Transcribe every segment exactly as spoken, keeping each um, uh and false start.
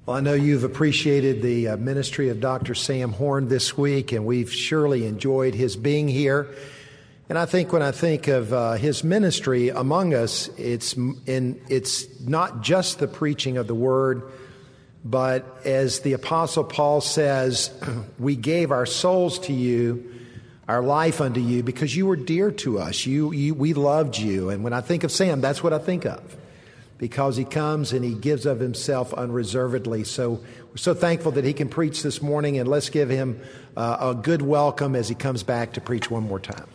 Well, I know you've appreciated the uh, ministry of Doctor Sam Horn this week, and we've surely enjoyed his being here. And I think when I think of uh, his ministry among us, it's in it's not just the preaching of the word, but as the Apostle Paul says, we gave our souls to you, our life unto you, because you were dear to us. You, you, we loved you. And when I think of Sam, that's what I think of, because he comes and he gives of himself unreservedly. So we're so thankful that he can preach this morning, and let's give him uh, a good welcome as he comes back to preach one more time.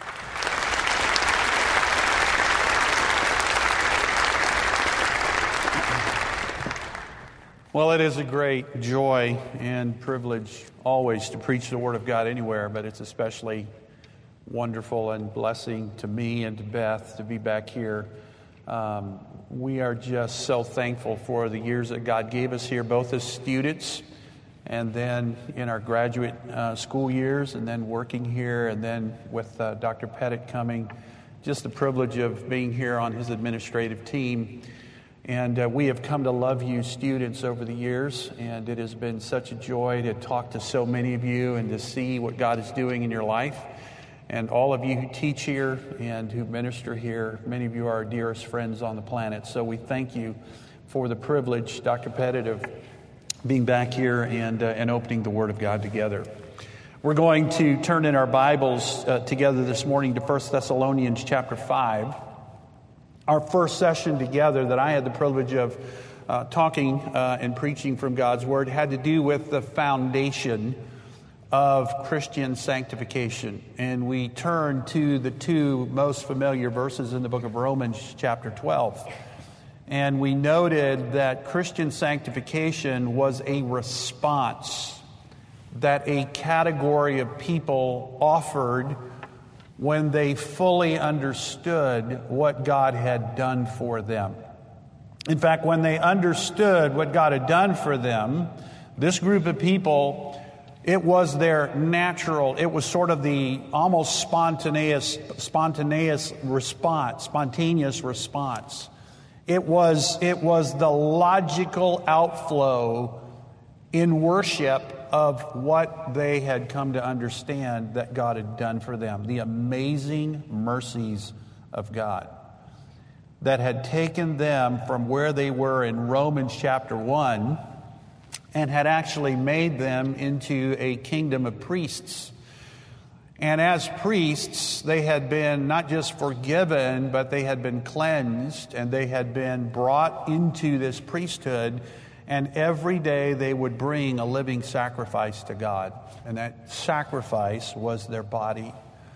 Well, it is a great joy and privilege always to preach the Word of God anywhere, but it's especially wonderful and blessing to me and to Beth to be back here. Um, we are just so thankful for the years that God gave us here, both as students and then in our graduate uh, school years, and then working here, and then with uh, Doctor Pettit coming. Just the privilege of being here on his administrative team. And uh, we have come to love you students over the years, and it has been such a joy to talk to so many of you and to see what God is doing in your life. And all of you who teach here and who minister here, many of you are our dearest friends on the planet. So we thank you for the privilege, Doctor Pettit, of being back here and, uh, and opening the Word of God together. We're going to turn in our Bibles uh, together this morning to First Thessalonians chapter five. Our first session together that I had the privilege of uh, talking uh, and preaching from God's Word had to do with the foundation of Christian sanctification. And we turn to the two most familiar verses in the book of Romans, chapter twelve. And we noted that Christian sanctification was a response that a category of people offered when they fully understood what God had done for them. In fact, when they understood what God had done for them, this group of people, it was their natural, it was sort of the almost spontaneous, spontaneous response, spontaneous response. It was, it was the logical outflow in worship of what they had come to understand that God had done for them. The amazing mercies of God that had taken them from where they were in Romans chapter one and had actually made them into a kingdom of priests. And as priests, they had been not just forgiven, but they had been cleansed, and they had been brought into this priesthood. And every day they would bring a living sacrifice to God. And that sacrifice was their body.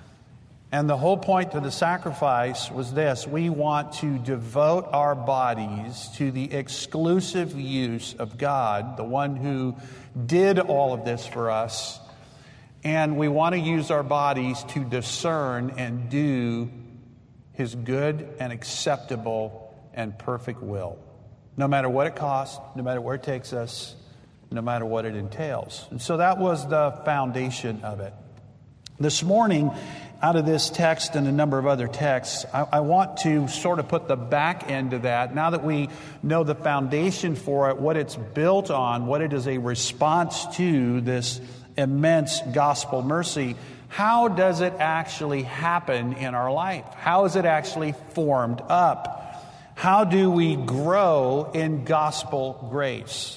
And the whole point to the sacrifice was this: we want to devote our bodies to the exclusive use of God, the one who did all of this for us. And we want to use our bodies to discern and do His good and acceptable and perfect will. No matter what it costs, no matter where it takes us, no matter what it entails. And so that was the foundation of it. This morning, out of this text and a number of other texts, I, I want to sort of put the back end of that. Now that we know the foundation for it, what it's built on, what it is a response to, this immense gospel mercy, how does it actually happen in our life? How is it actually formed up? How do we grow in gospel grace?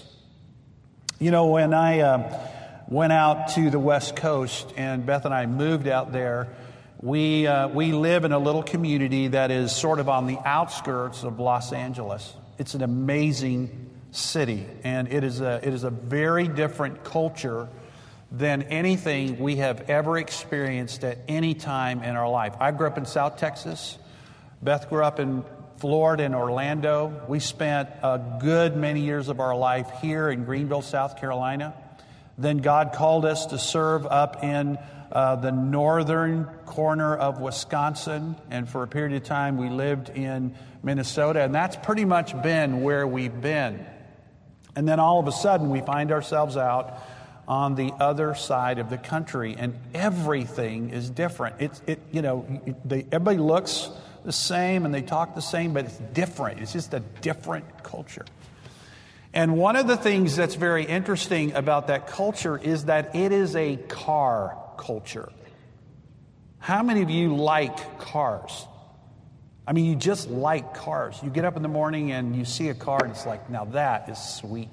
You know, when I uh, went out to the West Coast and Beth and I moved out there, we uh, we live in a little community that is sort of on the outskirts of Los Angeles. It's an amazing city, and it is a it is a very different culture than anything we have ever experienced at any time in our life. I grew up in South Texas. Beth grew up in Florida and Orlando. We spent a good many years of our life here in Greenville, South Carolina. Then God called us to serve up in uh, the northern corner of Wisconsin. And for a period of time, we lived in Minnesota. And that's pretty much been where we've been. And then all of a sudden, we find ourselves out on the other side of the country. And everything is different. It's, it, you know, they, everybody looks the same and they talk the same, but it's different. It's just a different culture. And one of the things that's very interesting about that culture is that it is a car culture. How many of you like cars? I mean, you just like cars. You get up in the morning and you see a car and it's like, now that is sweet.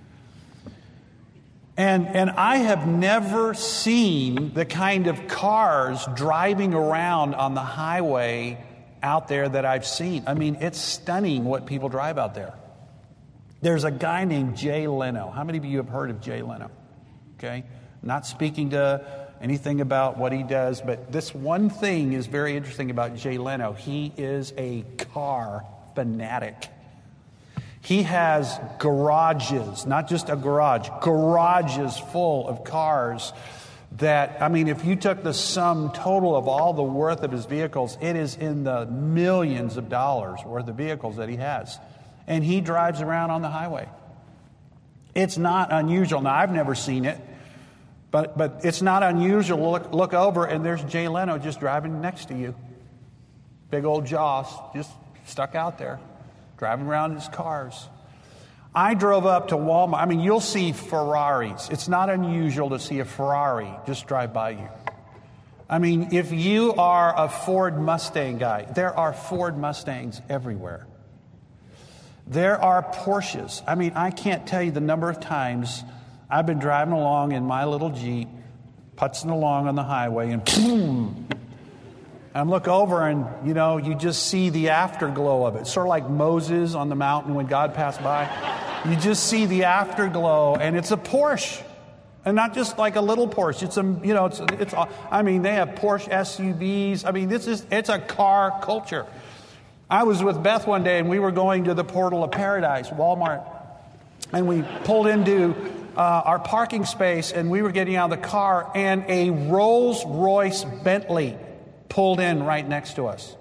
And, and I have never seen the kind of cars driving around on the highway out there that I've seen. I mean, it's stunning what people drive out there. There's a guy named Jay Leno. How many of you have heard of Jay Leno? Okay? Not speaking to anything about what he does, but this one thing is very interesting about Jay Leno. He is a car fanatic. He has garages, not just a garage, garages full of cars that, I mean, if you took the sum total of all the worth of his vehicles, it is in the millions of dollars worth of vehicles that he has. And he drives around on the highway. It's not unusual. Now, I've never seen it, but but it's not unusual to look, look over and there's Jay Leno just driving next to you. Big old jaws just stuck out there, driving around in his cars. I drove up to Walmart. I mean, you'll see Ferraris. It's not unusual to see a Ferrari just drive by you. I mean, if you are a Ford Mustang guy, there are Ford Mustangs everywhere. There are Porsches. I mean, I can't tell you the number of times I've been driving along in my little Jeep, putzing along on the highway, and boom, I look over and, you know, you just see the afterglow of it. Sort of like Moses on the mountain when God passed by. You just see the afterglow, and it's a Porsche. And not just like a little Porsche. It's a, you know, it's, it's, I mean, they have Porsche S U Vs. I mean, this is, it's a car culture. I was with Beth one day, and we were going to the Portal of Paradise, Walmart. And we pulled into uh, our parking space, and we were getting out of the car, and a Rolls-Royce Bentley pulled in right next to us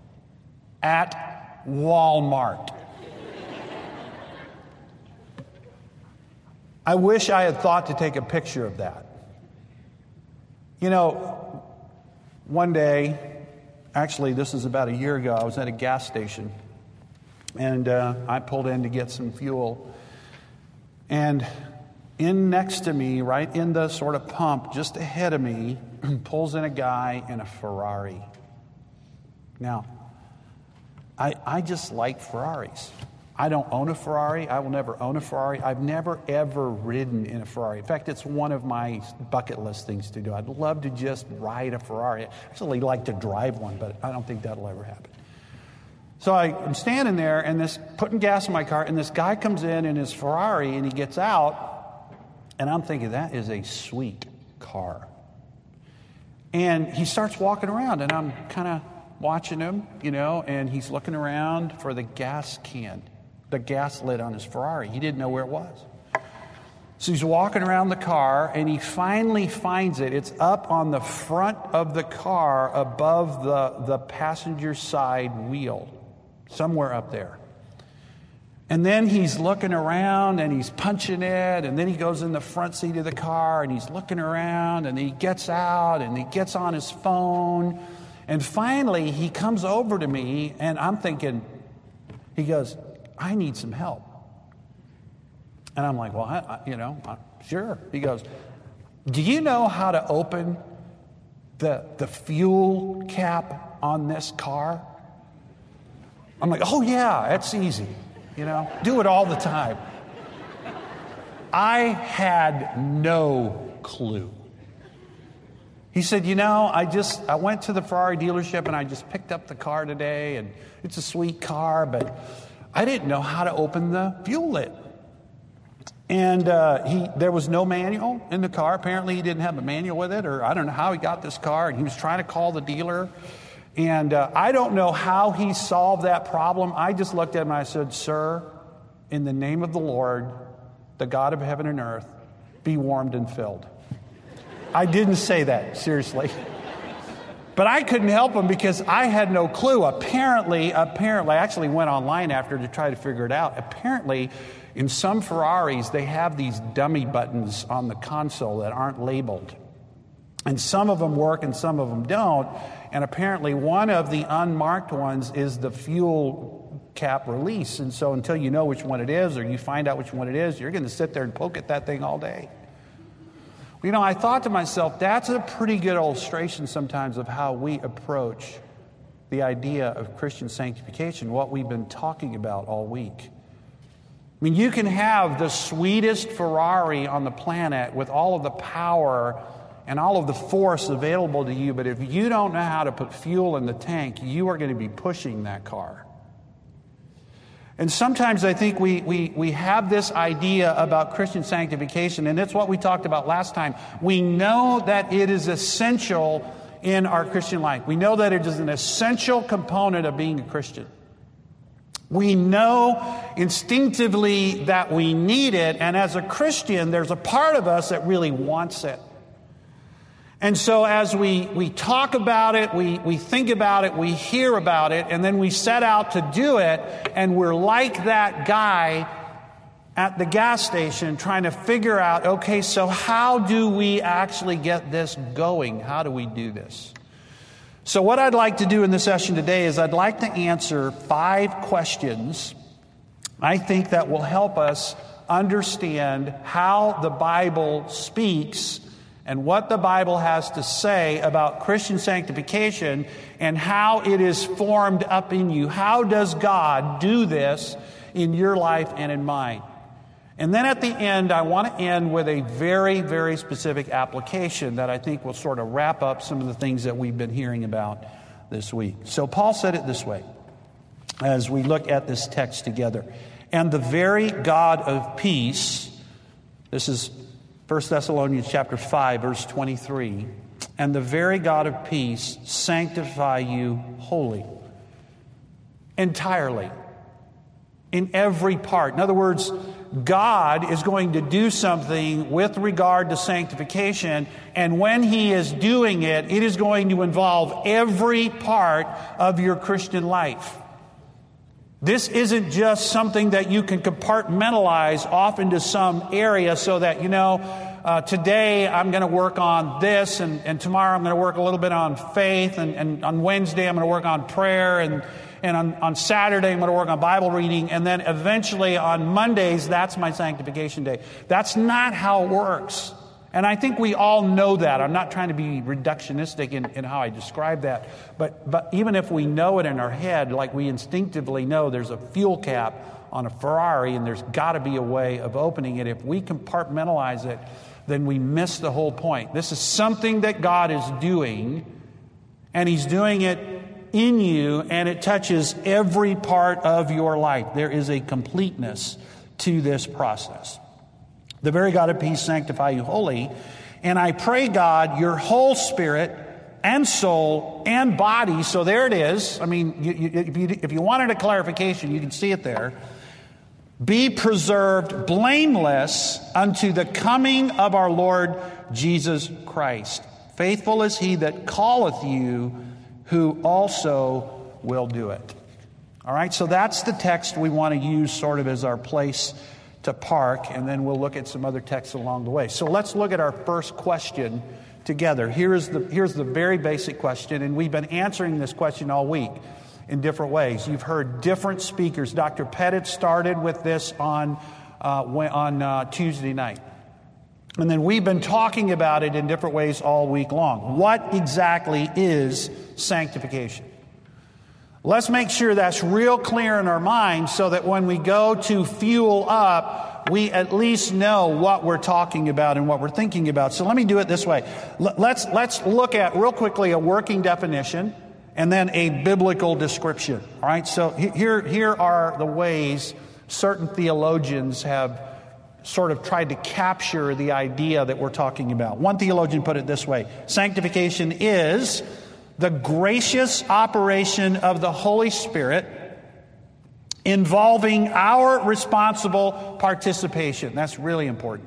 at Walmart. I wish I had thought to take a picture of that. You know, one day, actually this is about a year ago, I was at a gas station, and uh, I pulled in to get some fuel. And in next to me, right in the sort of pump just ahead of me, pulls in a guy in a Ferrari. Now, I, I just like Ferraris. I don't own a Ferrari. I will never own a Ferrari. I've never, ever ridden in a Ferrari. In fact, it's one of my bucket list things to do. I'd love to just ride a Ferrari. I actually like to drive one, but I don't think that'll ever happen. So I, I'm standing there and this putting gas in my car, and this guy comes in in his Ferrari, and he gets out, and I'm thinking, that is a sweet car. And he starts walking around, and I'm kind of watching him, you know, and he's looking around for the gas can, the gas lid on his Ferrari. He didn't know where it was. So he's walking around the car, and he finally finds it. It's up on the front of the car above the, the passenger side wheel, somewhere up there. And then he's looking around, and he's punching it, and then he goes in the front seat of the car, and he's looking around, and he gets out, and he gets on his phone. And finally, he comes over to me, and I'm thinking, he goes, I need some help. And I'm like, well, I, I, you know, I, sure. He goes, do you know how to open the, the fuel cap on this car? I'm like, oh, yeah, that's easy. You know, do it all the time. I had no clue. He said, you know, I just, I went to the Ferrari dealership and I just picked up the car today, and it's a sweet car, but I didn't know how to open the fuel lid. And uh, he, there was no manual in the car. Apparently he didn't have a manual with it, or I don't know how he got this car, and he was trying to call the dealer. And uh, I don't know how he solved that problem. I just looked at him and I said, sir, in the name of the Lord, the God of heaven and earth, be warmed and filled. I didn't say that, seriously. But I couldn't help him because I had no clue. Apparently, apparently, I actually went online after to try to figure it out. Apparently, in some Ferraris, they have these dummy buttons on the console that aren't labeled. And some of them work and some of them don't. And apparently one of the unmarked ones is the fuel cap release. And so until you know which one it is or you find out which one it is, you're going to sit there and poke at that thing all day. You know, I thought to myself, that's a pretty good illustration sometimes of how we approach the idea of Christian sanctification, what we've been talking about all week. I mean, you can have the sweetest Ferrari on the planet with all of the power and all of the force available to you, but if you don't know how to put fuel in the tank, you are going to be pushing that car. And sometimes I think we, we, we have this idea about Christian sanctification, and it's what we talked about last time. We know that it is essential in our Christian life. We know that it is an essential component of being a Christian. We know instinctively that we need it, and as a Christian, there's a part of us that really wants it. And so as we, we talk about it, we, we think about it, we hear about it, and then we set out to do it, and we're like that guy at the gas station trying to figure out, okay, so how do we actually get this going? How do we do this? So what I'd like to do in this session today is I'd like to answer five questions I think that will help us understand how the Bible speaks and what the Bible has to say about Christian sanctification and how it is formed up in you. How does God do this in your life and in mine? And then at the end, I want to end with a very, very specific application that I think will sort of wrap up some of the things that we've been hearing about this week. So Paul said it this way as we look at this text together. And the very God of peace, this is First Thessalonians chapter five, verse twenty-three, and the very God of peace sanctify you wholly, entirely, in every part. In other words, God is going to do something with regard to sanctification, and when He is doing it, it is going to involve every part of your Christian life. This isn't just something that you can compartmentalize off into some area so that, you know, uh, today I'm going to work on this, and, and tomorrow I'm going to work a little bit on faith, and, and on Wednesday I'm going to work on prayer, and, and on, on Saturday I'm going to work on Bible reading, and then eventually on Mondays, that's my sanctification day. That's not how it works. And I think we all know that. I'm not trying to be reductionistic in, in how I describe that. But, but even if we know it in our head, like we instinctively know there's a fuel cap on a Ferrari and there's got to be a way of opening it, if we compartmentalize it, then we miss the whole point. This is something that God is doing, and He's doing it in you, and it touches every part of your life. There is a completeness to this process. The very God of peace sanctify you wholly. And I pray, God, your whole spirit and soul and body. So there it is. I mean, you, you, if, you, if you wanted a clarification, you can see it there. Be preserved blameless unto the coming of our Lord Jesus Christ. Faithful is He that calleth you, who also will do it. All right, so that's the text we want to use sort of as our place to park, and then we'll look at some other texts along the way. So let's look at our first question together. Here's the, here's the very basic question, and we've been answering this question all week in different ways. You've heard different speakers. Doctor Pettit started with this on, uh, on uh, Tuesday night. And then we've been talking about it in different ways all week long. What exactly is sanctification? Let's make sure that's real clear in our minds so that when we go to fuel up, we at least know what we're talking about and what we're thinking about. So let me do it this way. Let's, let's look at real quickly a working definition and then a biblical description. All right, so here, here are the ways certain theologians have sort of tried to capture the idea that we're talking about. One theologian put it this way: sanctification is the gracious operation of the Holy Spirit involving our responsible participation. That's really important.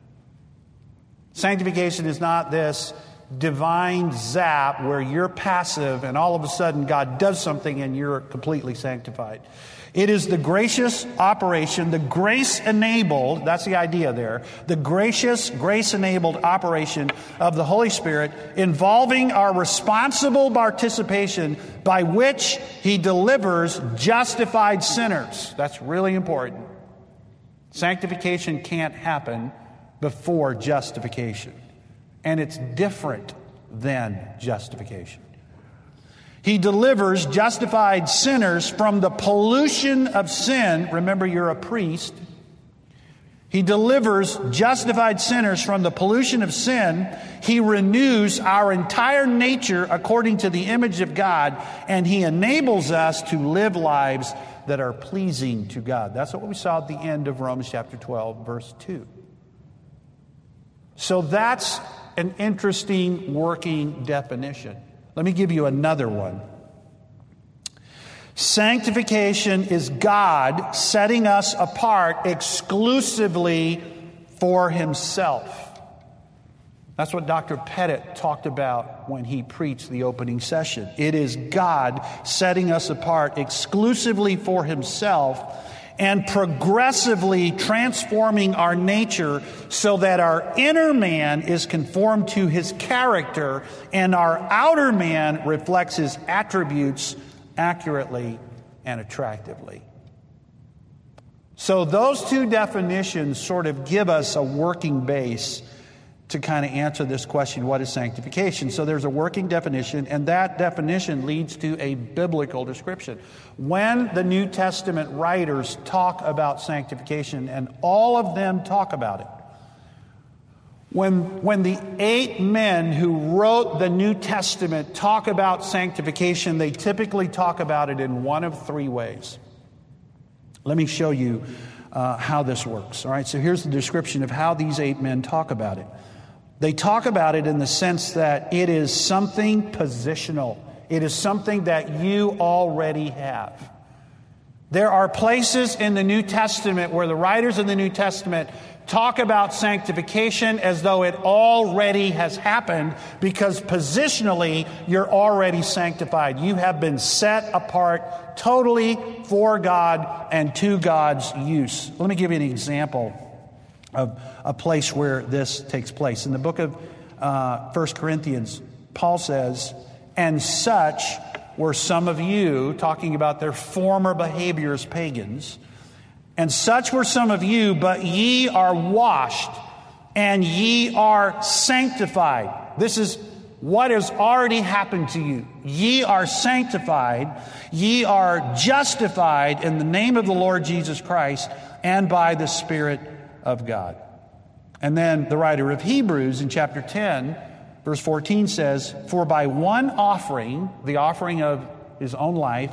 Sanctification is not this divine zap where you're passive and all of a sudden God does something and you're completely sanctified. It is the gracious operation, the grace-enabled, that's the idea there, the gracious, grace-enabled operation of the Holy Spirit involving our responsible participation by which He delivers justified sinners. That's really important. Sanctification can't happen before justification. And it's different than justification. He delivers justified sinners from the pollution of sin. Remember, you're a priest. He delivers justified sinners from the pollution of sin. He renews our entire nature according to the image of God, and He enables us to live lives that are pleasing to God. That's what we saw at the end of Romans chapter twelve, verse two. So that's an interesting working definition. Let me give you another one. Sanctification is God setting us apart exclusively for Himself. That's what Doctor Pettit talked about when he preached the opening session. It is God setting us apart exclusively for Himself and progressively transforming our nature so that our inner man is conformed to His character and our outer man reflects His attributes accurately and attractively. So those two definitions sort of give us a working base to kind of answer this question, what is sanctification? So there's a working definition, and that definition leads to a biblical description. When the New Testament writers talk about sanctification, and all of them talk about it, when, when the eight men who wrote the New Testament talk about sanctification, they typically talk about it in one of three ways. Let me show you uh, how this works. All right, so here's the description of how these eight men talk about it. They talk about it in the sense that it is something positional. It is something that you already have. There are places in the New Testament where the writers of the New Testament talk about sanctification as though it already has happened, because positionally you're already sanctified. You have been set apart totally for God and to God's use. Let me give you an example of a place where this takes place. In the book of uh, First Corinthians, Paul says, "And such were some of you," talking about their former behavior as pagans, "and such were some of you, but ye are washed, and ye are sanctified." This is what has already happened to you. Ye are sanctified, ye are justified in the name of the Lord Jesus Christ and by the Spirit of God. And then the writer of Hebrews in chapter ten, verse fourteen says, "For by one offering," the offering of His own life,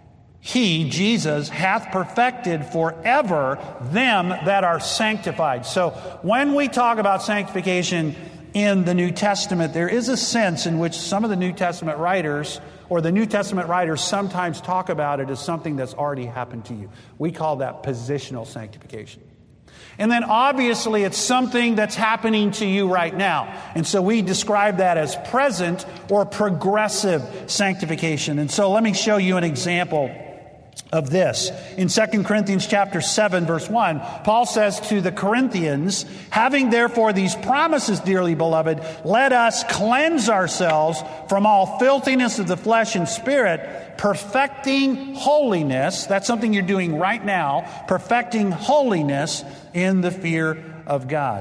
He, Jesus, hath perfected forever them that are sanctified. So when we talk about sanctification in the New Testament, there is a sense in which some of the New Testament writers, or the New Testament writers sometimes talk about it as something that's already happened to you. We call that positional sanctification. And then obviously it's something that's happening to you right now. And so we describe that as present or progressive sanctification. And so let me show you an example of this. In Second Corinthians chapter seven, verse one, Paul says to the Corinthians, "Having therefore these promises, dearly beloved, let us cleanse ourselves from all filthiness of the flesh and spirit, perfecting holiness." That's something you're doing right now. Perfecting holiness in the fear of God.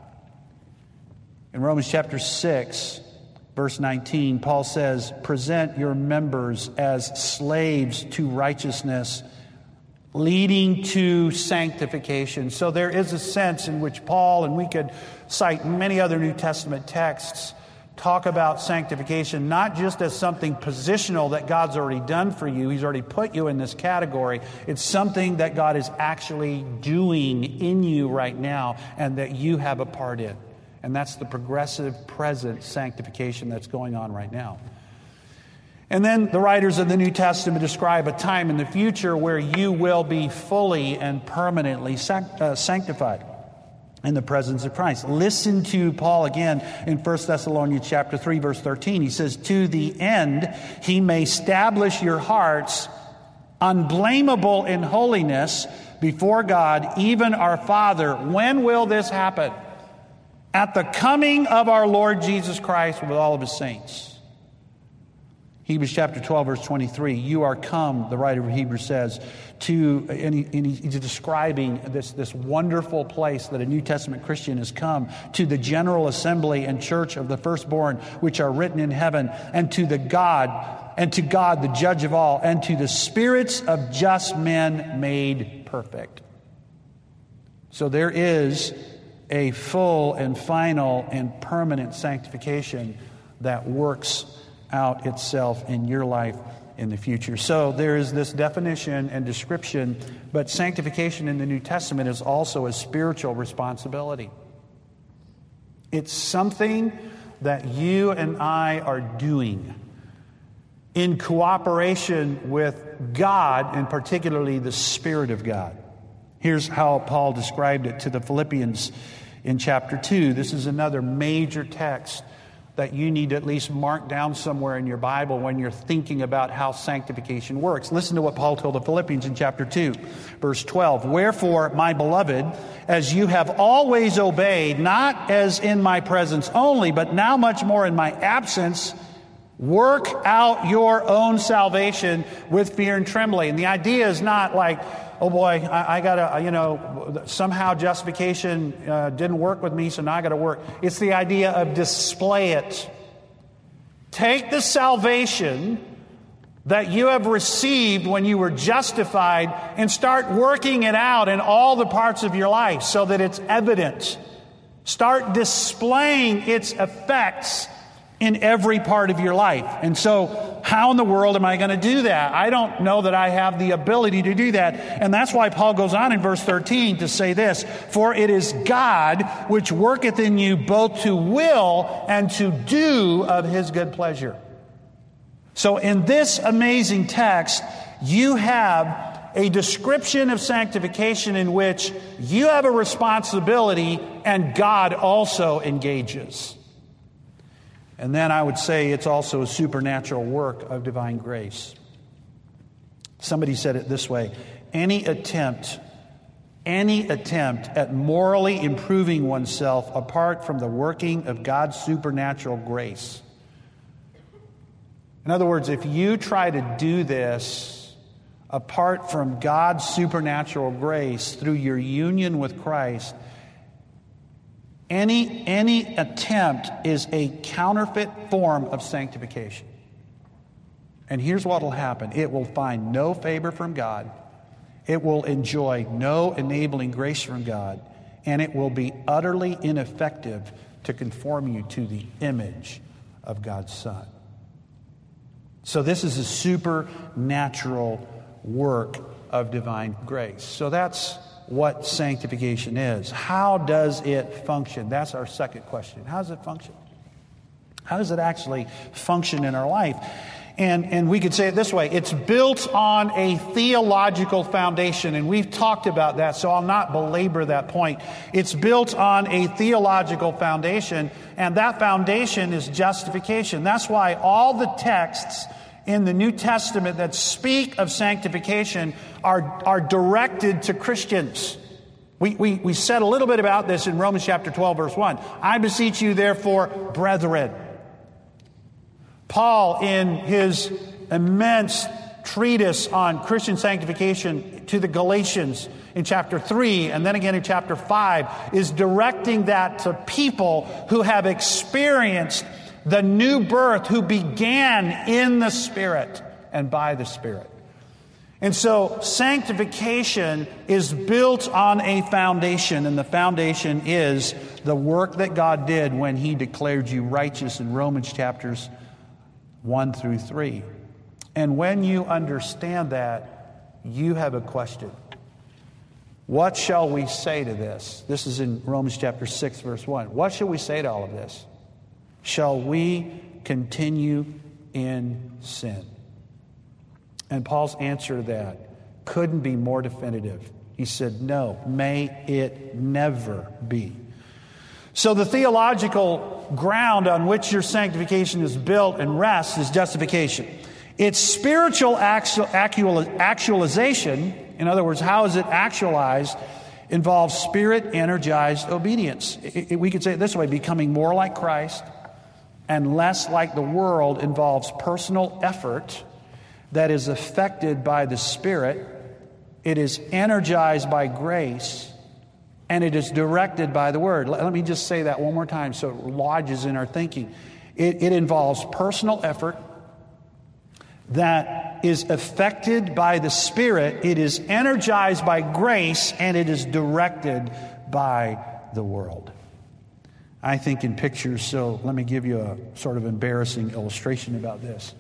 In Romans chapter six, verse nineteen, Paul says, "Present your members as slaves to righteousness, leading to sanctification." So there is a sense in which Paul, and we could cite many other New Testament texts, talk about sanctification not just as something positional that God's already done for you. He's already put you in this category. It's something that God is actually doing in you right now and that you have a part in. And that's the progressive present sanctification that's going on right now. And then the writers of the New Testament describe a time in the future where you will be fully and permanently sanct- uh, sanctified in the presence of Christ. Listen to Paul again in First Thessalonians chapter three, verse thirteen. He says, "To the end he may establish your hearts unblameable in holiness before God, even our Father. When will this happen? At the coming of our Lord Jesus Christ with all of his saints. Hebrews chapter twelve, verse twenty-three, you are come, the writer of Hebrews says, to, and, he, and he's describing this, this wonderful place that a New Testament Christian has come, to the general assembly and church of the firstborn, which are written in heaven, and to the God, and to God, the judge of all, and to the spirits of just men made perfect. So there is a full and final and permanent sanctification that works out itself in your life in the future. So there is this definition and description, but sanctification in the New Testament is also a spiritual responsibility. It's something that you and I are doing in cooperation with God, and particularly the Spirit of God. Here's how Paul described it to the Philippians in chapter two. This is another major text that you need to at least mark down somewhere in your Bible when you're thinking about how sanctification works. Listen to what Paul told the Philippians in chapter two, verse twelve. Wherefore, my beloved, as you have always obeyed, not as in my presence only, but now much more in my absence, work out your own salvation with fear and trembling. And the idea is not like, oh boy, I, I gotta, you know, somehow justification uh, didn't work with me, so now I gotta work. It's the idea of display it. Take the salvation that you have received when you were justified and start working it out in all the parts of your life so that it's evident. Start displaying its effects in every part of your life. And so, how in the world am I going to do that? I don't know that I have the ability to do that. And that's why Paul goes on in verse thirteen to say this, for it is God which worketh in you both to will and to do of his good pleasure. So in this amazing text, you have a description of sanctification in which you have a responsibility and God also engages. And then I would say it's also a supernatural work of divine grace. Somebody said it this way, any attempt, any attempt at morally improving oneself apart from the working of God's supernatural grace. In other words, if you try to do this apart from God's supernatural grace through your union with Christ, Any, any attempt is a counterfeit form of sanctification. And here's what will happen. It will find no favor from God. It will enjoy no enabling grace from God. And it will be utterly ineffective to conform you to the image of God's Son. So this is a supernatural work of divine grace. So that's what sanctification is. How does it function? That's our second question. How does it function? How does it actually function in our life? And, and we could say it this way. It's built on a theological foundation, and we've talked about that, so I'll not belabor that point. It's built on a theological foundation, and that foundation is justification. That's why all the texts in the New Testament that speak of sanctification are, are directed to Christians. We, we, we said a little bit about this in Romans chapter twelve, verse one. I beseech you, therefore, brethren. Paul, in his immense treatise on Christian sanctification to the Galatians in chapter three, and then again in chapter five, is directing that to people who have experienced the new birth, who began in the Spirit and by the Spirit. And so sanctification is built on a foundation, and the foundation is the work that God did when He declared you righteous in Romans chapters one through three. And when you understand that, you have a question. What shall we say to this? This is in Romans chapter six, verse one. What shall we say to all of this? Shall we continue in sin? And Paul's answer to that couldn't be more definitive. He said, no, may it never be. So the theological ground on which your sanctification is built and rests is justification. Its spiritual actual, actual, actualization, in other words, how is it actualized, involves spirit-energized obedience. It, it, we could say it this way: becoming more like Christ and less like the world involves personal effort that is affected by the Spirit. It is energized by grace, and it is directed by the Word. Let, let me just say that one more time so it lodges in our thinking. It, it involves personal effort that is affected by the Spirit. It is energized by grace, and it is directed by the world. I think in pictures, so let me give you a sort of embarrassing illustration about this.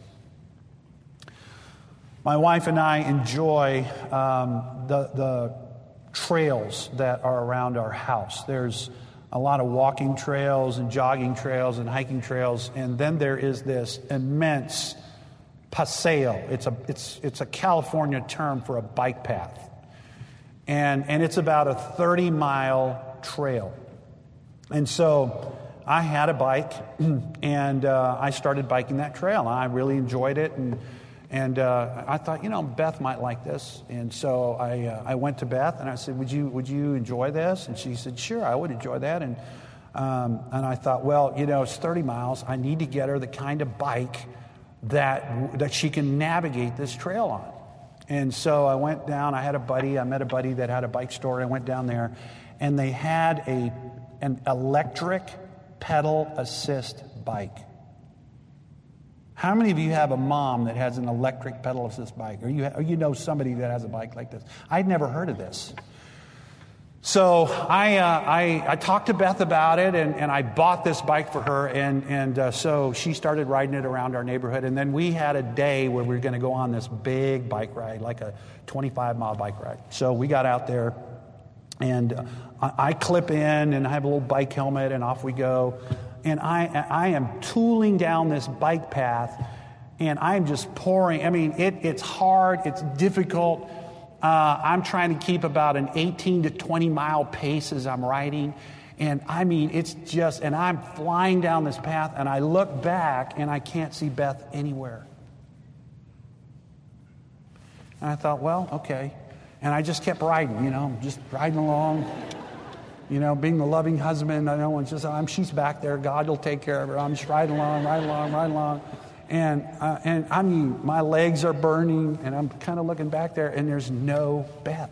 My wife and I enjoy um, the, the trails that are around our house. There's a lot of walking trails and jogging trails and hiking trails, and then there is this immense paseo. It's a it's it's a California term for a bike path, and and it's about a thirty mile trail. And so I had a bike, and uh, I started biking that trail. I really enjoyed it, and and uh, I thought, you know, Beth might like this. And so I uh, I went to Beth and I said, would you would you enjoy this? And she said, sure, I would enjoy that. And um, and I thought, well, you know, it's thirty miles. I need to get her the kind of bike that that she can navigate this trail on. And so I went down. I had a buddy. I met a buddy that had a bike store. I went down there, and they had a an electric pedal assist bike. How many of you have a mom that has an electric pedal assist bike, or you or you know somebody that has a bike like this? I'd never heard of this. So I, uh, I I talked to Beth about it, and, and I bought this bike for her, and and uh, so she started riding it around our neighborhood, and then we had a day where we were going to go on this big bike ride, like a twenty-five mile bike ride. So we got out there, and uh, I, I clip in, and I have a little bike helmet, and off we go, and I I am tooling down this bike path, and I'm just pouring. I mean, it it's hard, it's difficult. Uh, I'm trying to keep about an eighteen to twenty mile pace as I'm riding. And I mean, it's just, and I'm flying down this path, and I look back and I can't see Beth anywhere. And I thought, well, okay. And I just kept riding, you know, just riding along, you know, being the loving husband. I know it's just, I'm, she's back there. God will take care of her. I'm just riding along, riding along, riding along. And uh, and I mean, my legs are burning, and I'm kind of looking back there, and there's no Beth.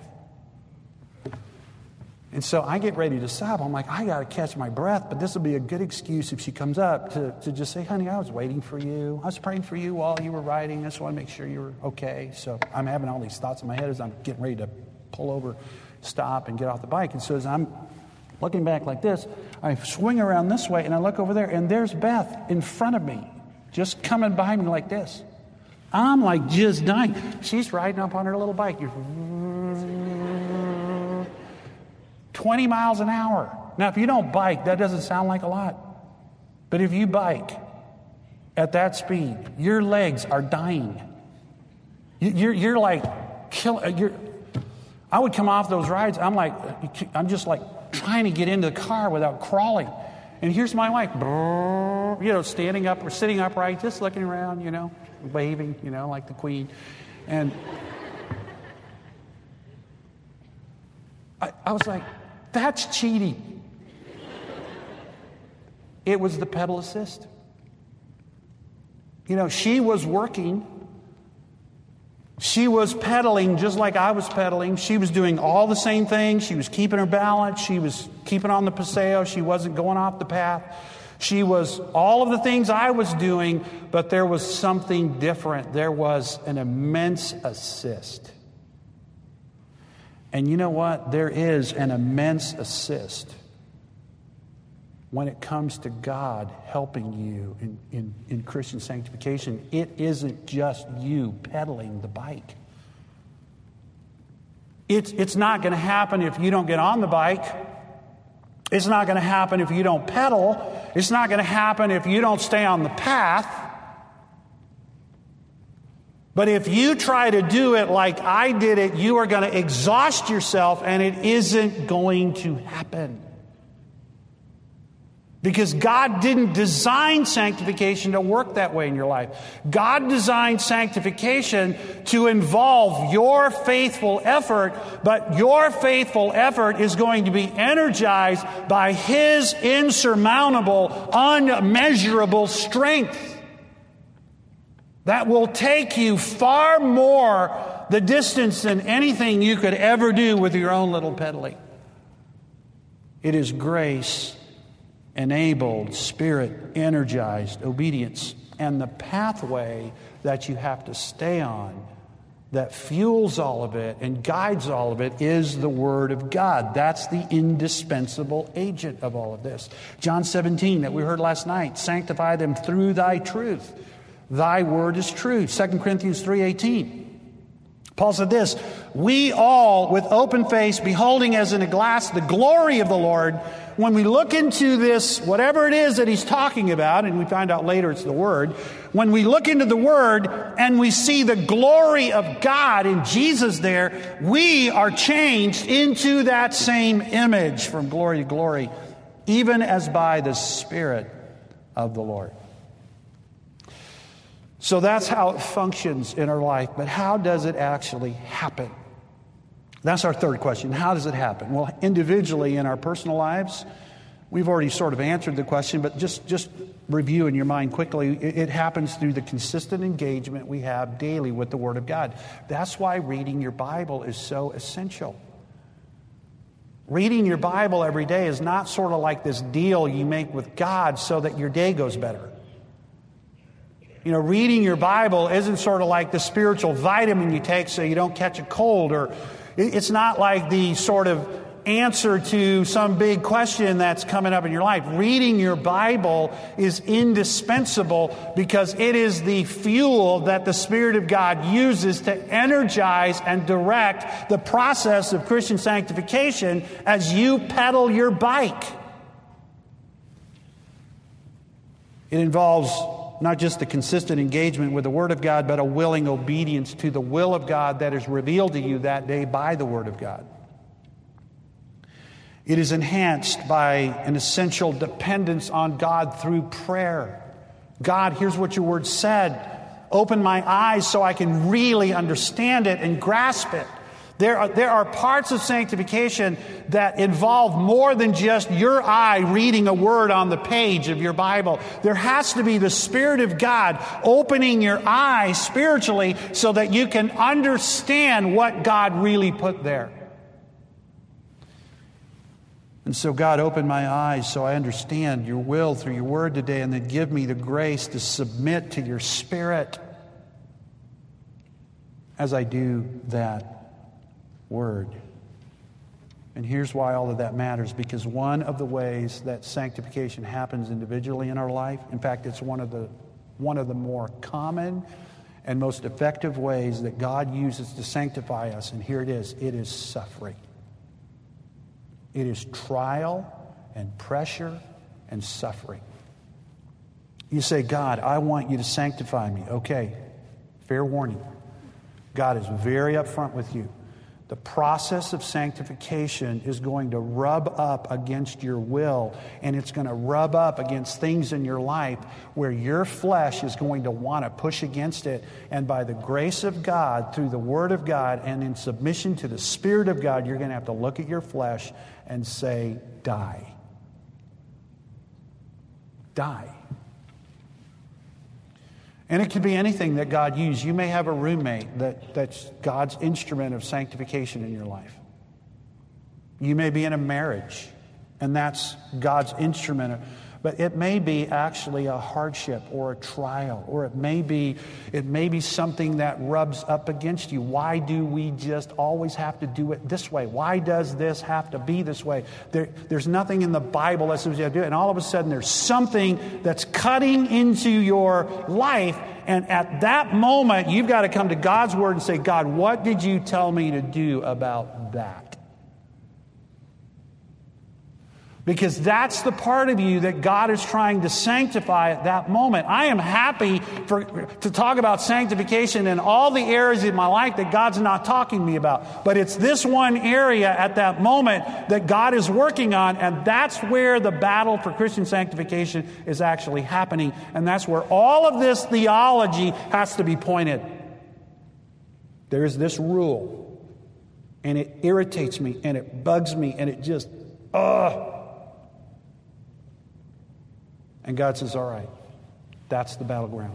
And so I get ready to stop. I'm like, I got to catch my breath, but this will be a good excuse if she comes up to, to just say, honey, I was waiting for you. I was praying for you while you were riding. I just want to make sure you were okay. So I'm having all these thoughts in my head as I'm getting ready to pull over, stop, and get off the bike. And so as I'm looking back like this, I swing around this way, and I look over there, and there's Beth in front of me, just coming behind me like this. I'm like just dying. She's riding up on her little bike. You're twenty miles an hour. Now, if you don't bike, that doesn't sound like a lot. But if you bike at that speed, your legs are dying. You're, you're like, kill, you're, I would come off those rides. I'm like, I'm just like trying to get into the car without crawling. And here's my wife, you know, standing up or sitting upright, just looking around, you know, waving, you know, like the Queen. And I, I was like, that's cheating. It was the pedal assist. You know, she was working. She was pedaling just like I was pedaling. She was doing all the same things. She was keeping her balance. She was keeping on the paseo. She wasn't going off the path. She was all of the things I was doing, but there was something different. There was an immense assist. And you know what? There is an immense assist when it comes to God helping you in, in, in Christian sanctification. It isn't just you pedaling the bike. It's, it's not going to happen if you don't get on the bike. It's not going to happen if you don't pedal. It's not going to happen if you don't stay on the path. But if you try to do it like I did it, you are going to exhaust yourself, and it isn't going to happen. Because God didn't design sanctification to work that way in your life. God designed sanctification to involve your faithful effort, but your faithful effort is going to be energized by His insurmountable, unmeasurable strength that will take you far more the distance than anything you could ever do with your own little pedaling. It is grace enabled, Spirit energized obedience. And the pathway that you have to stay on that fuels all of it and guides all of it is the Word of God. That's the indispensable agent of all of this. John seventeen that we heard last night, sanctify them through thy truth. Thy word is true. Second Corinthians three eighteen. Paul said this, we all with open face, beholding as in a glass the glory of the Lord, when we look into this, whatever it is that he's talking about, and we find out later it's the Word, when we look into the Word and we see the glory of God in Jesus there, we are changed into that same image from glory to glory, even as by the Spirit of the Lord. So that's how it functions in our life. But how does it actually happen? That's our third question. How does it happen? Well, individually in our personal lives, we've already sort of answered the question, but just, just review in your mind quickly. It, it happens through the consistent engagement we have daily with the Word of God. That's why reading your Bible is so essential. Reading your Bible every day is not sort of like this deal you make with God so that your day goes better. You know, reading your Bible isn't sort of like the spiritual vitamin you take so you don't catch a cold, or it's not like the sort of answer to some big question that's coming up in your life. Reading your Bible is indispensable because it is the fuel that the Spirit of God uses to energize and direct the process of Christian sanctification as you pedal your bike. It involves not just the consistent engagement with the Word of God, but a willing obedience to the will of God that is revealed to you that day by the Word of God. It is enhanced by an essential dependence on God through prayer. God, here's what your Word said. Open my eyes so I can really understand it and grasp it. There are, there are parts of sanctification that involve more than just your eye reading a word on the page of your Bible. There has to be the Spirit of God opening your eyes spiritually so that you can understand what God really put there. And so, God, open my eyes so I understand your will through your word today, and then give me the grace to submit to your Spirit as I do that word. And here's why all of that matters, because one of the ways that sanctification happens individually in our life, in fact, it's one of the one of the more common and most effective ways that God uses to sanctify us, and here it is, it is suffering. It is trial and pressure and suffering. You say, God, I want you to sanctify me. Okay, fair warning. God is very upfront with you. The process of sanctification is going to rub up against your will, and it's going to rub up against things in your life where your flesh is going to want to push against it. And by the grace of God, through the Word of God, and in submission to the Spirit of God, you're going to have to look at your flesh and say, die. Die. And it could be anything that God used. You may have a roommate that, that's God's instrument of sanctification in your life. You may be in a marriage, and that's God's instrument. Of, but it may be actually a hardship or a trial, or it may be it may be something that rubs up against you. Why do we just always have to do it this way? Why does this have to be this way? There, there's nothing in the Bible that says you have to do it. And all of a sudden there's something that's cutting into your life. And at that moment, you've got to come to God's Word and say, God, what did you tell me to do about that? Because that's the part of you that God is trying to sanctify at that moment. I am happy for, to talk about sanctification in all the areas of my life that God's not talking to me about. But it's this one area at that moment that God is working on, and that's where the battle for Christian sanctification is actually happening. And that's where all of this theology has to be pointed. There's this rule, and it irritates me, and it bugs me, and it just, ugh. And God says, all right, that's the battleground.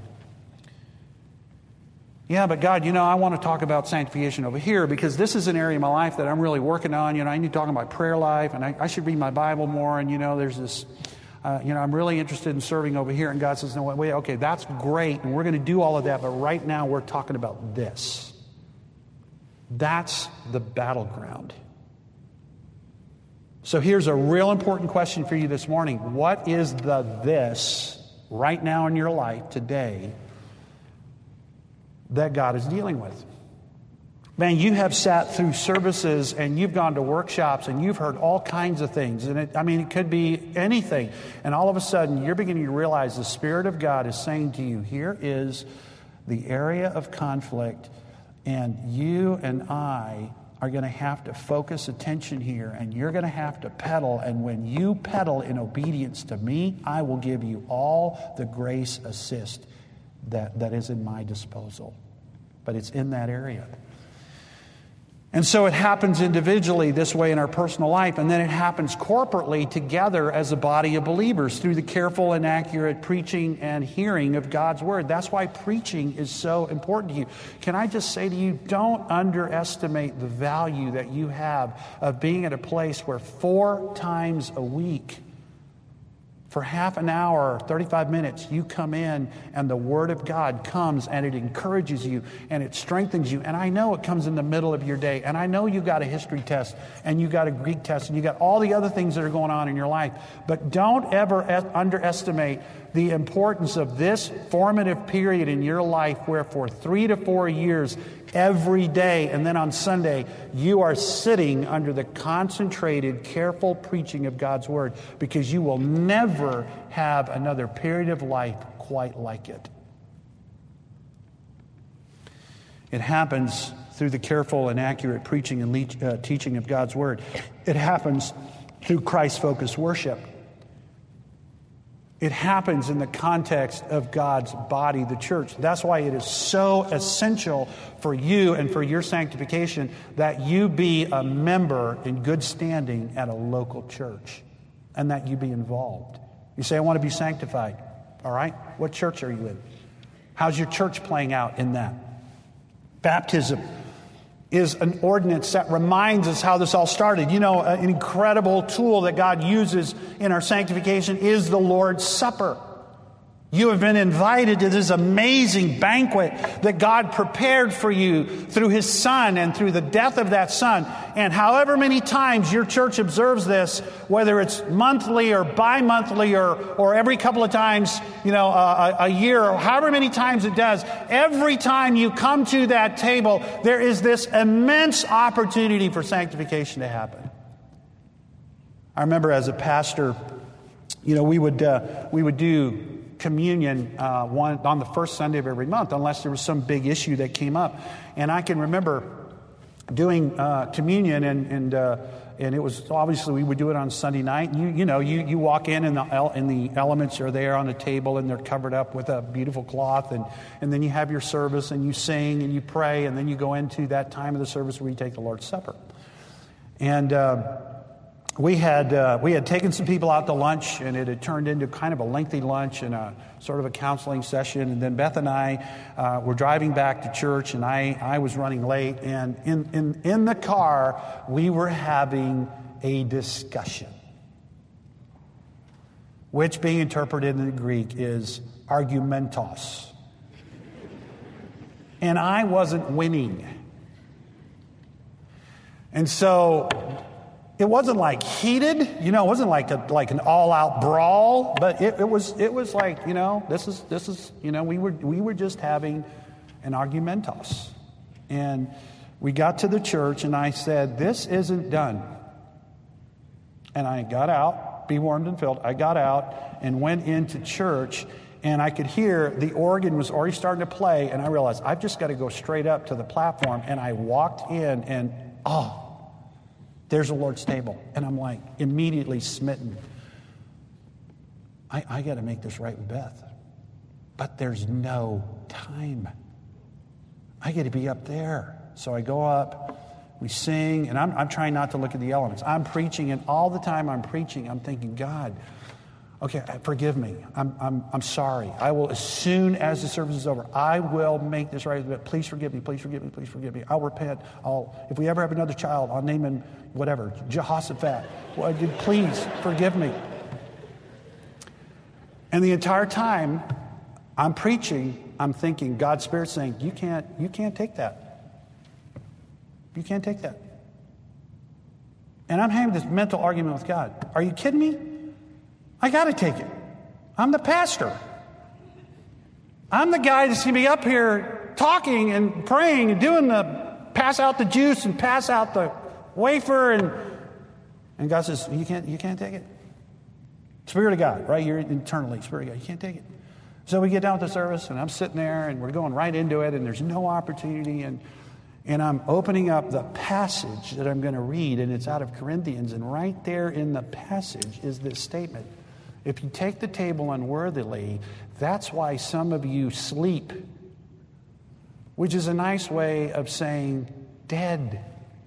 Yeah, but God, you know, I want to talk about sanctification over here because this is an area of my life that I'm really working on. You know, I need to talk about prayer life, and I, I should read my Bible more. And, you know, there's this, uh, you know, I'm really interested in serving over here. And God says, no, wait, wait, okay, that's great. And we're going to do all of that. But right now we're talking about this. That's the battleground. So here's a real important question for you this morning. What is the this right now in your life today that God is dealing with? Man, you have sat through services and you've gone to workshops and you've heard all kinds of things. And it, I mean, it could be anything. And all of a sudden, you're beginning to realize the Spirit of God is saying to you, here is the area of conflict, and you and I are going to have to focus attention here, and you're going to have to pedal. And when you pedal in obedience to me, I will give you all the grace assist that, that is in my disposal. But it's in that area. And so it happens individually this way in our personal life, and then it happens corporately together as a body of believers through the careful and accurate preaching and hearing of God's Word. That's why preaching is so important to you. Can I just say to you, don't underestimate the value that you have of being at a place where four times a week, for half an hour, thirty-five minutes, you come in and the Word of God comes and it encourages you and it strengthens you. And I know it comes in the middle of your day. And I know you've got a history test and you've got a Greek test and you've got all the other things that are going on in your life. But don't ever underestimate the importance of this formative period in your life where for three to four years, every day, and then on Sunday, you are sitting under the concentrated, careful preaching of God's Word, because you will never have another period of life quite like it. It happens through the careful and accurate preaching and le- uh, teaching of God's Word. It happens through Christ-focused worship. It happens in the context of God's body, the church. That's why it is so essential for you and for your sanctification that you be a member in good standing at a local church and that you be involved. You say, I want to be sanctified. All right. What church are you in? How's your church playing out in that? Baptism is an ordinance that reminds us how this all started. You know, an incredible tool that God uses in our sanctification is the Lord's Supper. You have been invited to this amazing banquet that God prepared for you through His Son and through the death of that Son. And however many times your church observes this, whether it's monthly or bi-monthly or, or every couple of times, you know, a, a year, or however many times it does, every time you come to that table, there is this immense opportunity for sanctification to happen. I remember as a pastor, you know, we would uh, we would do communion uh, one on the first Sunday of every month, unless there was some big issue that came up. And I can remember doing uh, communion, and and uh, and it was obviously we would do it on Sunday night. You you know you you walk in and the and the elements are there on the table and they're covered up with a beautiful cloth, and and then you have your service and you sing and you pray, and then you go into that time of the service where you take the Lord's Supper. And Uh, We had uh, we had taken some people out to lunch, and it had turned into kind of a lengthy lunch and a sort of a counseling session. And then Beth and I uh, were driving back to church, and I, I was running late. And in, in, in the car, we were having a discussion, which being interpreted in the Greek is argumentos. And I wasn't winning. And so it wasn't like heated, you know, it wasn't like a, like an all-out brawl, but it, it was it was like, you know, this is this is you know, we were we were just having an argumentos. And we got to the church and I said, this isn't done. And I got out out, be warmed and filled. I got out and went into church, and I could hear the organ was already starting to play, and I realized I've just got to go straight up to the platform. And I walked in, and oh, there's the Lord's table. And I'm like immediately smitten. I, I got to make this right with Beth. But there's no time. I got to be up there. So I go up, we sing, and I'm, I'm trying not to look at the elements. I'm preaching, and all the time I'm preaching, I'm thinking, God, okay, forgive me. I'm, I'm, I'm sorry. I will, as soon as the service is over, I will make this right. But please forgive me. Please forgive me. Please forgive me. I'll repent. I'll, if we ever have another child, I'll name him whatever, Jehoshaphat. Well, please forgive me. And the entire time I'm preaching, I'm thinking, God's Spirit saying, you can't, you can't take that. You can't take that. And I'm having this mental argument with God. Are you kidding me? I got to take it. I'm the pastor. I'm the guy that's going to be up here talking and praying and doing the pass out the juice and pass out the wafer. And, and God says, you can't, you can't take it. Spirit of God, right? You're internally, Spirit of God. You can't take it. So we get down with the service, and I'm sitting there, and we're going right into it, and there's no opportunity. And, and I'm opening up the passage that I'm going to read, and it's out of Corinthians. And right there in the passage is this statement. If you take the table unworthily, that's why some of you sleep, which is a nice way of saying dead.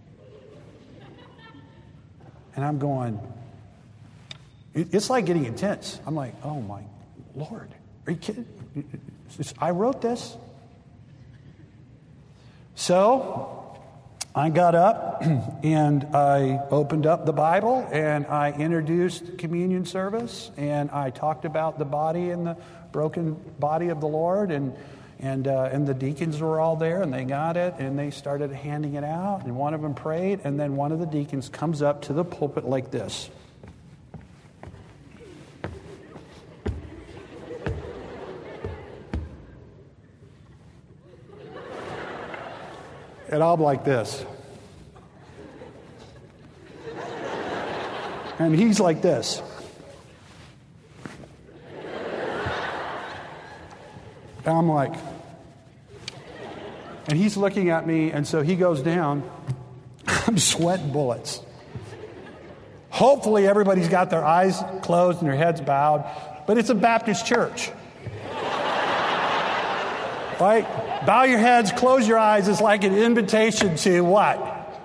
And I'm going, it's like getting intense. I'm like, oh my Lord, are you kidding? I wrote this. So I got up and I opened up the Bible and I introduced communion service and I talked about the body and the broken body of the Lord, and and uh, and the deacons were all there and they got it and they started handing it out, and one of them prayed, and then one of the deacons comes up to the pulpit like this. And I'm like this. And he's like this. And I'm like, and he's looking at me, and so he goes down. I'm sweating bullets. Hopefully everybody's got their eyes closed and their heads bowed, but it's a Baptist church. Right? Bow your heads, close your eyes. It's like an invitation to what?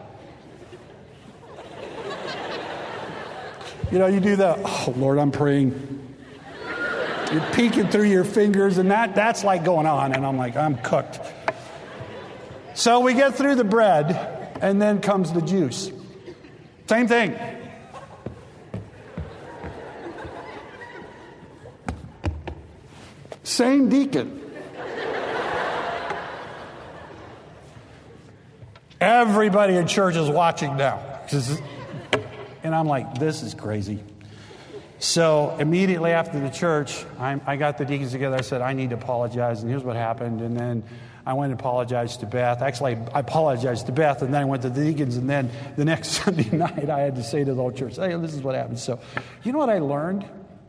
You know, you do the, oh, Lord, I'm praying. You're peeking through your fingers, and that that's like going on. And I'm like, I'm cooked. So we get through the bread, and then comes the juice. Same thing. Same deacon. Everybody in church is watching now. And I'm like, this is crazy. So immediately after the church, I, I got the deacons together. I said, I need to apologize. And here's what happened. And then I went and apologized to Beth. Actually, I apologized to Beth, and then I went to the deacons. And then the next Sunday night, I had to say to the whole church, hey, this is what happened. So you know what I learned?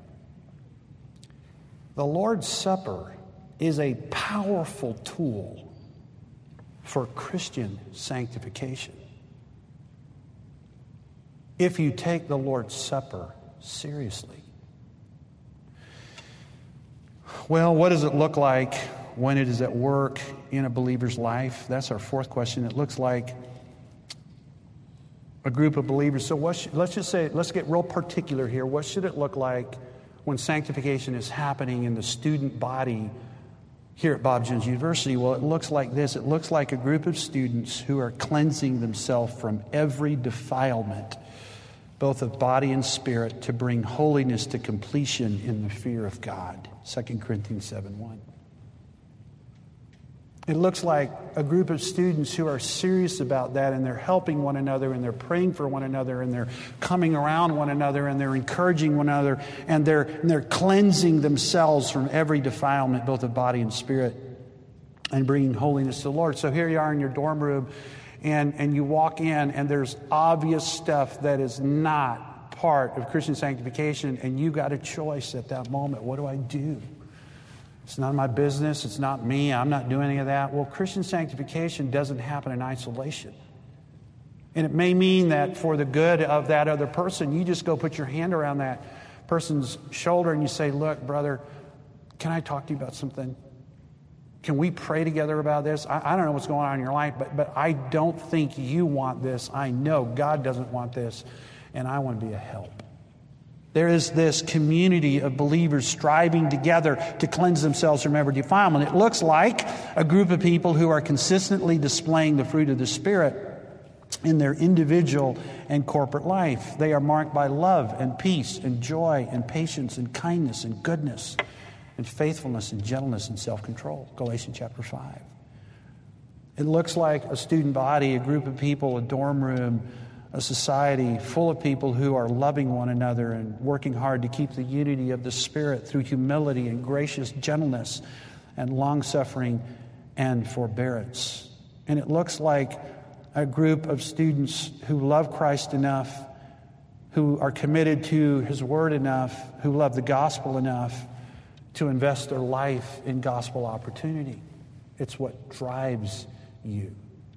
The Lord's Supper is a powerful tool for Christian sanctification. If you take the Lord's Supper seriously. Well, what does it look like when it is at work in a believer's life? That's our fourth question. It looks like a group of believers. So what should, let's just say, let's get real particular here. What should it look like when sanctification is happening in the student body here at Bob Jones University? Well, it looks like this. It looks like a group of students who are cleansing themselves from every defilement, both of body and spirit, to bring holiness to completion in the fear of God. Second Corinthians seven one. It looks like a group of students who are serious about that, and they're helping one another, and they're praying for one another, and they're coming around one another, and they're encouraging one another, and they're, and they're cleansing themselves from every defilement, both of body and spirit, and bringing holiness to the Lord. So here you are in your dorm room, and, and you walk in, and there's obvious stuff that is not part of Christian sanctification, and you got a choice at that moment. What do I do? It's none of my business. It's not me. I'm not doing any of that. Well, Christian sanctification doesn't happen in isolation. And it may mean that for the good of that other person, you just go put your hand around that person's shoulder and you say, look, brother, can I talk to you about something? Can we pray together about this? I, I don't know what's going on in your life, but, but I don't think you want this. I know God doesn't want this, and I want to be a help. There is this community of believers striving together to cleanse themselves from every defilement. It looks like a group of people who are consistently displaying the fruit of the Spirit in their individual and corporate life. They are marked by love and peace and joy and patience and kindness and goodness and faithfulness and gentleness and self-control. Galatians chapter five. It looks like a student body, a group of people, a dorm room, a society full of people who are loving one another and working hard to keep the unity of the Spirit through humility and gracious gentleness and long-suffering and forbearance. And it looks like a group of students who love Christ enough, who are committed to His Word enough, who love the gospel enough to invest their life in gospel opportunity. It's what drives you.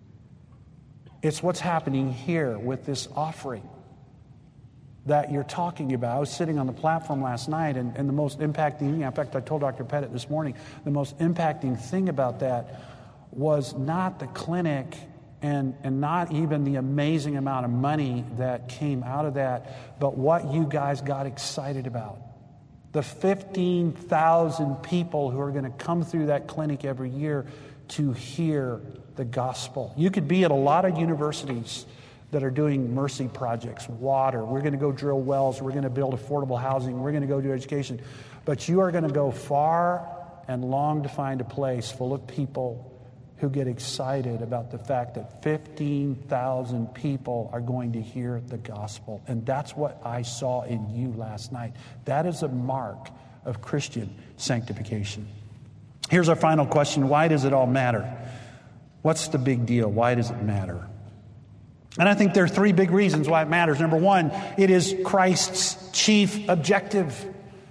It's what's happening here with this offering that you're talking about. I was sitting on the platform last night, and, and the most impacting, in fact, I told Doctor Pettit this morning, the most impacting thing about that was not the clinic and, and not even the amazing amount of money that came out of that, but what you guys got excited about. The fifteen thousand people who are going to come through that clinic every year to hear the gospel. You could be at a lot of universities that are doing mercy projects, water. We're going to go drill wells. We're going to build affordable housing. We're going to go do education. But you are going to go far and long to find a place full of people who get excited about the fact that fifteen thousand people are going to hear the gospel. And that's what I saw in you last night. That is a mark of Christian sanctification. Here's our final question. Why does it all matter? What's the big deal? Why does it matter? And I think there are three big reasons why it matters. Number one, it is Christ's chief objective.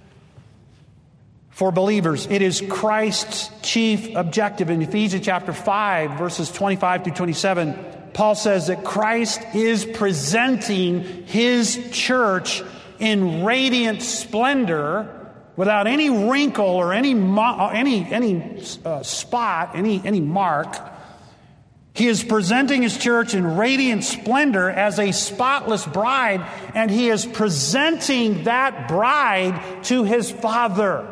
For believers, it is Christ's chief objective. In Ephesians chapter five, verses twenty-five through twenty-seven, Paul says that Christ is presenting His church in radiant splendor, without any wrinkle or any any any uh, spot, any any mark. He is presenting His church in radiant splendor as a spotless bride, and He is presenting that bride to His Father.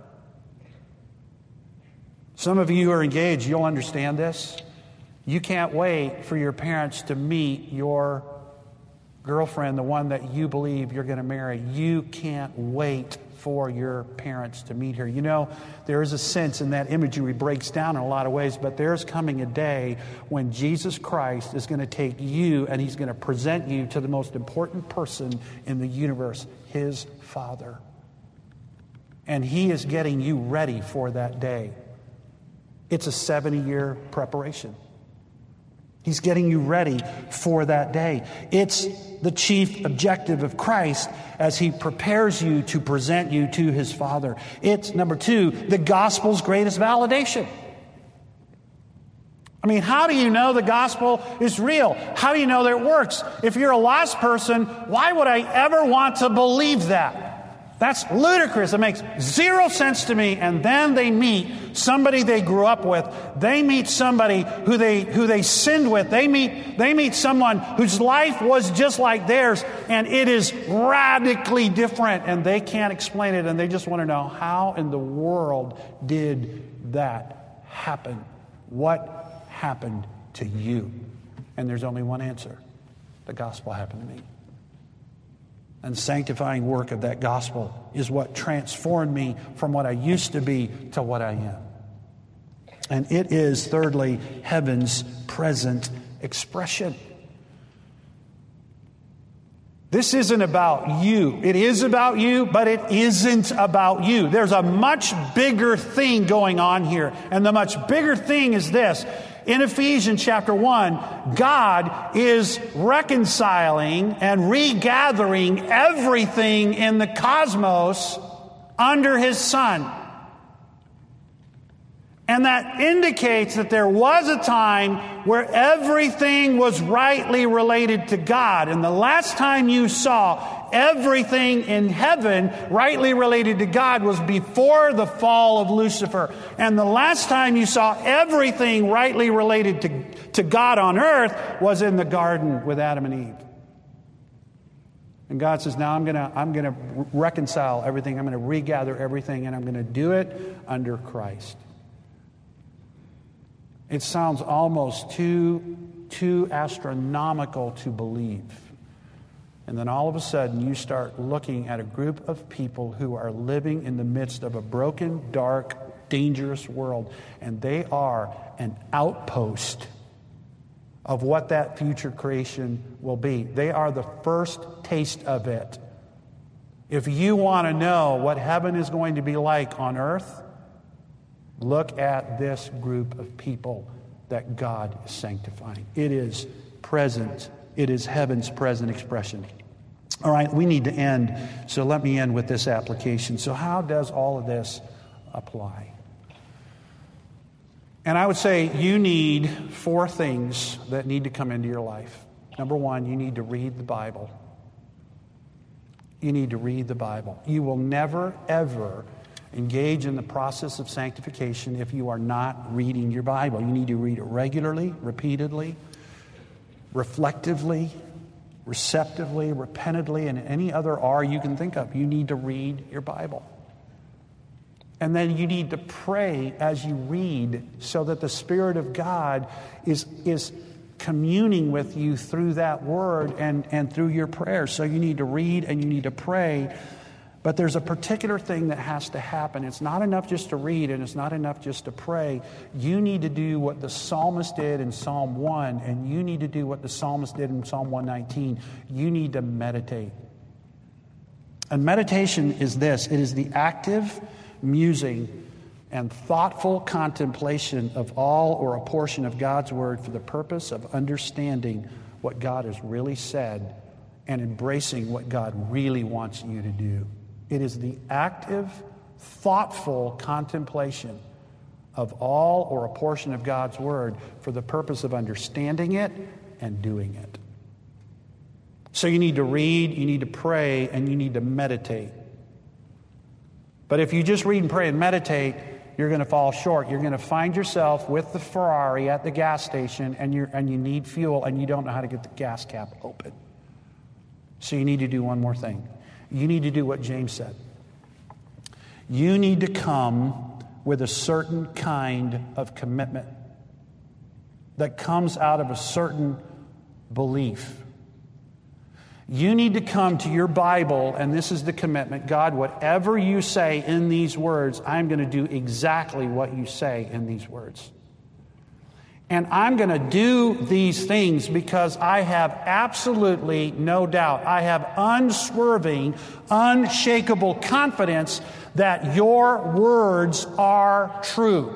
Some of you who are engaged, you'll understand this. You can't wait for your parents to meet your girlfriend, the one that you believe you're going to marry. You can't wait for your parents to meet her. You know, there is a sense in that imagery breaks down in a lot of ways, but there's coming a day when Jesus Christ is going to take you and He's going to present you to the most important person in the universe, His Father. And He is getting you ready for that day. It's a seventy-year preparation. He's getting you ready for that day. It's the chief objective of Christ as He prepares you to present you to His Father. It's, number two, the gospel's greatest validation. I mean, how do you know the gospel is real? How do you know that it works? If you're a lost person, why would I ever want to believe that? That's ludicrous. It makes zero sense to me. And then they meet somebody they grew up with. They meet somebody who they who they sinned with. They meet they meet someone whose life was just like theirs, and it is radically different, and they can't explain it, and they just want to know, how in the world did that happen? What happened to you? And there's only one answer. The gospel happened to me. And sanctifying work of that gospel is what transformed me from what I used to be to what I am. And it is, thirdly, heaven's present expression. This isn't about you. It is about you, but it isn't about you. There's a much bigger thing going on here. And the much bigger thing is this. In Ephesians chapter one, God is reconciling and regathering everything in the cosmos under His Son. And that indicates that there was a time where everything was rightly related to God. And the last time you saw everything in heaven rightly related to God was before the fall of Lucifer. And the last time you saw everything rightly related to, to God on earth was in the garden with Adam and Eve. And God says, now I'm going to I'm going to reconcile everything. I'm going to regather everything, and I'm going to do it under Christ. It sounds almost too, too astronomical to believe. And then all of a sudden you start looking at a group of people who are living in the midst of a broken, dark, dangerous world. And they are an outpost of what that future creation will be. They are the first taste of it. If you want to know what heaven is going to be like on earth, look at this group of people that God is sanctifying. It is present. It is heaven's present expression. All right, we need to end, so let me end with this application. So how does all of this apply? And I would say you need four things that need to come into your life. Number one, you need to read the Bible. You need to read the Bible. You will never, ever engage in the process of sanctification if you are not reading your Bible. You need to read it regularly, repeatedly, reflectively, receptively, repentantly, and any other R you can think of. You need to read your Bible. And then you need to pray as you read so that the Spirit of God is, is communing with you through that word and, and through your prayers. So you need to read and you need to pray. But there's a particular thing that has to happen. It's not enough just to read, and it's not enough just to pray. You need to do what the psalmist did in Psalm one, and you need to do what the psalmist did in Psalm one nineteen. You need to meditate. And meditation is this. It is the active musing and thoughtful contemplation of all or a portion of God's Word for the purpose of understanding what God has really said and embracing what God really wants you to do. It is the active, thoughtful contemplation of all or a portion of God's Word for the purpose of understanding it and doing it. So you need to read, you need to pray, and you need to meditate. But if you just read and pray and meditate, you're going to fall short. You're going to find yourself with the Ferrari at the gas station, and you and you need fuel, and you don't know how to get the gas cap open. So you need to do one more thing. You need to do what James said. You need to come with a certain kind of commitment that comes out of a certain belief. You need to come to your Bible, and this is the commitment. God, whatever you say in these words, I'm going to do exactly what you say in these words. And I'm going to do these things because I have absolutely no doubt. I have unswerving, unshakable confidence that your words are true.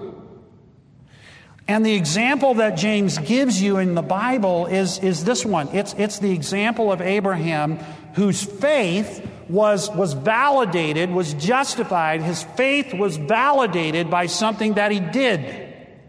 And the example that James gives you in the Bible is, is this one. It's, it's the example of Abraham, whose faith was, was validated, was justified. His faith was validated by something that he did.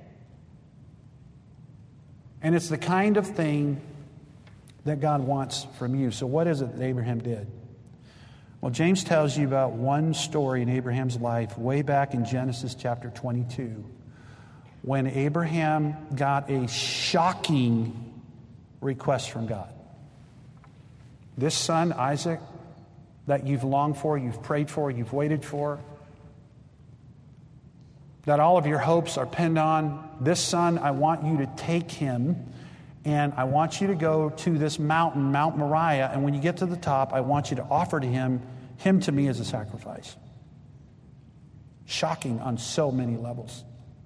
And it's the kind of thing that God wants from you. So what is it that Abraham did? Well, James tells you about one story in Abraham's life way back in Genesis chapter twenty-two, when Abraham got a shocking request from God. This son, Isaac, that you've longed for, you've prayed for, you've waited for, that all of your hopes are pinned on, this son, I want you to take him, and I want you to go to this mountain, Mount Moriah, and when you get to the top, I want you to offer to him, him to me as a sacrifice. Shocking on so many levels.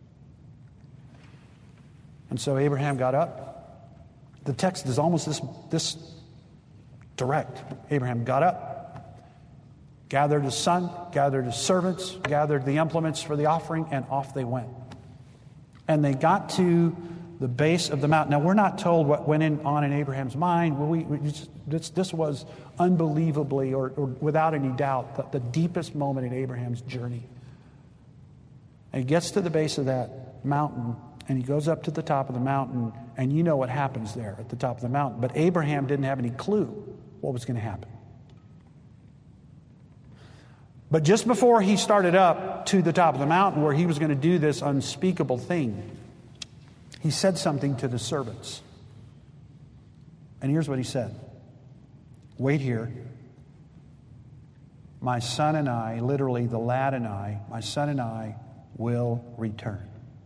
And so Abraham got up. The text is almost this, this direct. Abraham got up, gathered his son, gathered his servants, gathered the implements for the offering, and off they went. And they got to the base of the mountain. Now, we're not told what went in, on in Abraham's mind. We, we just, this, this was unbelievably, or, or without any doubt, the, the deepest moment in Abraham's journey. And he gets to the base of that mountain, and he goes up to the top of the mountain, and you know what happens there at the top of the mountain. But Abraham didn't have any clue what was going to happen. But just before he started up to the top of the mountain where he was going to do this unspeakable thing, he said something to the servants. And here's what he said. Wait here. My son and I, literally the lad and I, my son and I will return.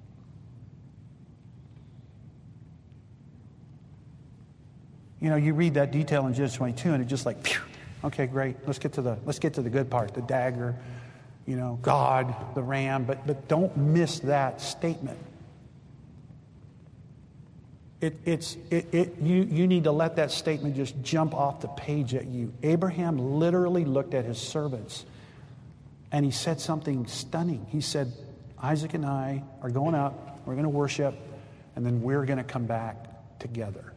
You know, you read that detail in Genesis twenty-two and it's just like, phew, okay, great. Let's get to the let's get to the good part, the dagger, you know, God, the ram, but but don't miss that statement. It, it's it, it you you need to let that statement just jump off the page at you. Abraham literally looked at his servants and he said something stunning. He said, Isaac and I are going up, we're going to worship, and then we're going to come back together.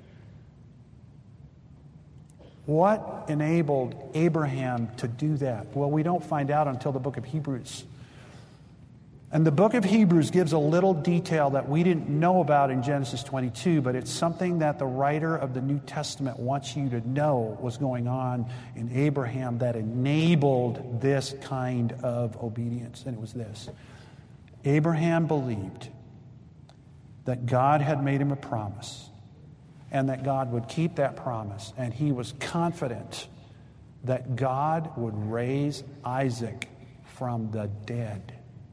What enabled Abraham to do that? Well, we don't find out until the book of Hebrews. And the book of Hebrews gives a little detail that we didn't know about in Genesis twenty-two, but it's something that the writer of the New Testament wants you to know was going on in Abraham that enabled this kind of obedience. And it was this. Abraham believed that God had made him a promise and that God would keep that promise. And he was confident that God would raise Isaac from the dead.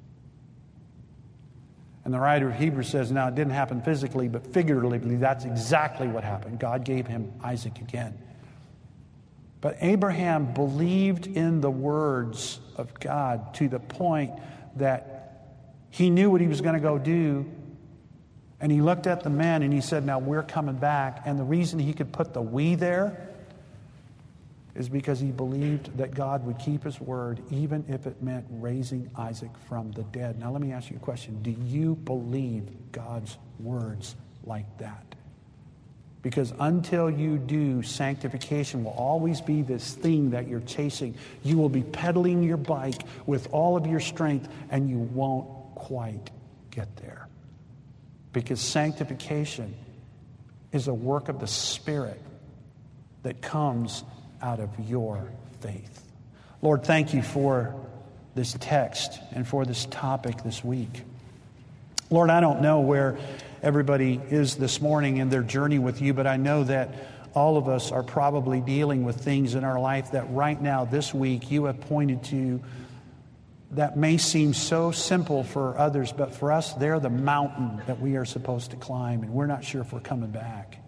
And the writer of Hebrews says, now it didn't happen physically, but figuratively, that's exactly what happened. God gave him Isaac again. But Abraham believed in the words of God to the point that he knew what he was going to go do. And he looked at the men and he said, now we're coming back. And the reason he could put the we there is because he believed that God would keep his word, even if it meant raising Isaac from the dead. Now let me ask you a question. Do you believe God's words like that? Because until you do, sanctification will always be this thing that you're chasing. You will be pedaling your bike with all of your strength, and you won't quite get there. Because sanctification is a work of the Spirit that comes out of your faith. Lord, thank you for this text and for this topic this week. Lord, I don't know where everybody is this morning in their journey with you, but I know that all of us are probably dealing with things in our life that right now, this week, you have pointed to that may seem so simple for others, but for us, they're the mountain that we are supposed to climb, and we're not sure if we're coming back.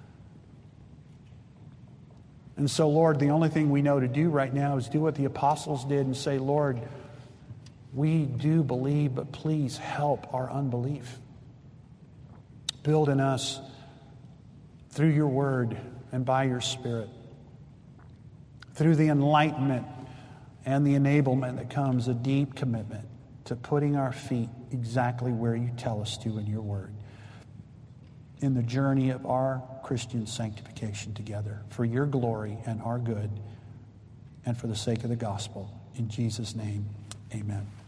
And so, Lord, the only thing we know to do right now is do what the apostles did and say, Lord, we do believe, but please help our unbelief. Build in us through your word and by your Spirit, through the enlightenment and the enablement that comes, a deep commitment to putting our feet exactly where you tell us to in your word, in the journey of our Christian sanctification together, for your glory and our good, and for the sake of the gospel. In Jesus' name, amen.